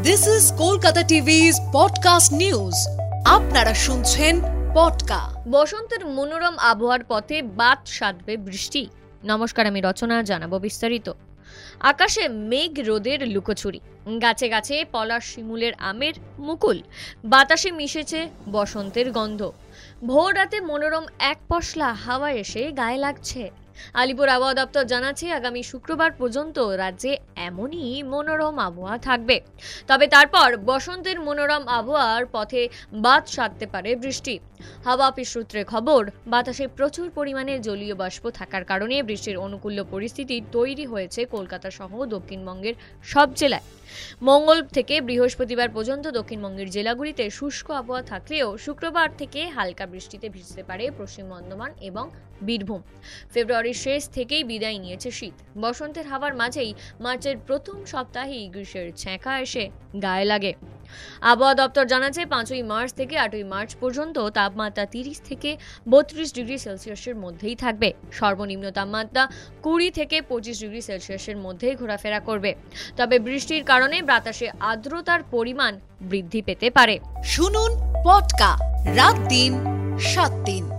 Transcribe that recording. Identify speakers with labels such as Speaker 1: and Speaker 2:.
Speaker 1: This is Kolkata TV's podcast news. আপনারা শুনছেন পডকা।
Speaker 2: বসন্তের মনোরম আবহাওয়ার পথে বাদ সাধবে বৃষ্টি। নমস্কার, আমি রচনা, জানাবো বিস্তারিত। আকাশে মেঘ রোদের লুকোচুরি, গাছে গাছে পলাশ শিমুলের আমের মুকুল, বাতাসে মিশেছে বসন্তের গন্ধ। ভোর রাতে মনোরম এক পশলা হাওয়া এসে গায়ে লাগছে। আলিপুর আবহাওয়া দপ্তর জানাচ্ছে, আগামী শুক্রবার পর্যন্ত রাজ্যে এমনই মনোরম আবহাওয়া থাকবে। তবে তারপর বসন্তের মনোরম আবহাওয়ার পথে বাদ সাধতে পারে বৃষ্টি। হাওয়া অফিস সূত্রে খবর, বাতাসে প্রচুর পরিমাণে জলীয় বাষ্প থাকার কারণে বৃষ্টির অনুকূল পরিস্থিতি তৈরি হয়েছে কলকাতা সহ দক্ষিণবঙ্গের সব জেলায়। মঙ্গল থেকে বৃহস্পতিবার পর্যন্ত দক্ষিণবঙ্গের জেলাগুলিতে শুষ্ক আবহাওয়া থাকলেও শুক্রবার থেকে হালকা বৃষ্টিতে ভিজতে পারে পশ্চিম বর্ধমান এবং বীরভূম। ফেব্রুয়ারির শেষ থেকেই বিদায় নিয়েছে শীত। বসন্তের হাওয়ার মাঝেই মার্চের প্রথম সপ্তাহেই গ্রীষ্মের ছ্যাঁকা এসে গায়ে লাগে। আবহাওয়া দপ্তর জানাচ্ছে, 5ই মার্চ থেকে 8ই মার্চ পর্যন্ত তাপমাত্রা 30 থেকে 32 ডিগ্রি সেলসিয়াসের মধ্যেই থাকবে। সর্বনিম্ন তাপমাত্রা 20 থেকে 25 ডিগ্রি সেলসিয়াসের মধ্যেই ঘোরাফেরা করবে। তবে বৃষ্টির কারণে বাতাসে আর্দ্রতার পরিমাণ বৃদ্ধি পেতে পারে।
Speaker 1: শুনুন পডকা, রাত দিন 7 দিন।